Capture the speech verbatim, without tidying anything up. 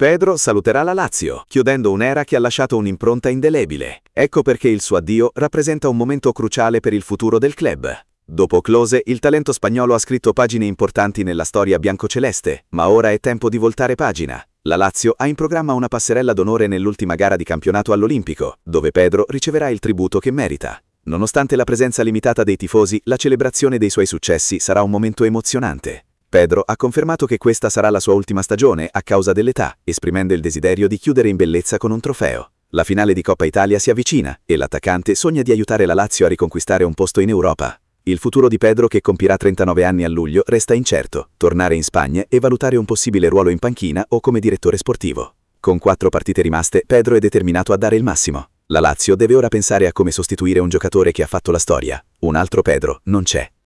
Pedro saluterà la Lazio, chiudendo un'era che ha lasciato un'impronta indelebile. Ecco perché il suo addio rappresenta un momento cruciale per il futuro del club. Dopo Klose, il talento spagnolo ha scritto pagine importanti nella storia biancoceleste, ma ora è tempo di voltare pagina. La Lazio ha in programma una passerella d'onore nell'ultima gara di campionato all'Olimpico, dove Pedro riceverà il tributo che merita. Nonostante la presenza limitata dei tifosi, la celebrazione dei suoi successi sarà un momento emozionante. Pedro ha confermato che questa sarà la sua ultima stagione a causa dell'età, esprimendo il desiderio di chiudere in bellezza con un trofeo. La finale di Coppa Italia si avvicina e l'attaccante sogna di aiutare la Lazio a riconquistare un posto in Europa. Il futuro di Pedro, che compirà trentanove anni a luglio, resta incerto. Tornare in Spagna e valutare un possibile ruolo in panchina o come direttore sportivo. Con quattro partite rimaste, Pedro è determinato a dare il massimo. La Lazio deve ora pensare a come sostituire un giocatore che ha fatto la storia. Un altro Pedro non c'è.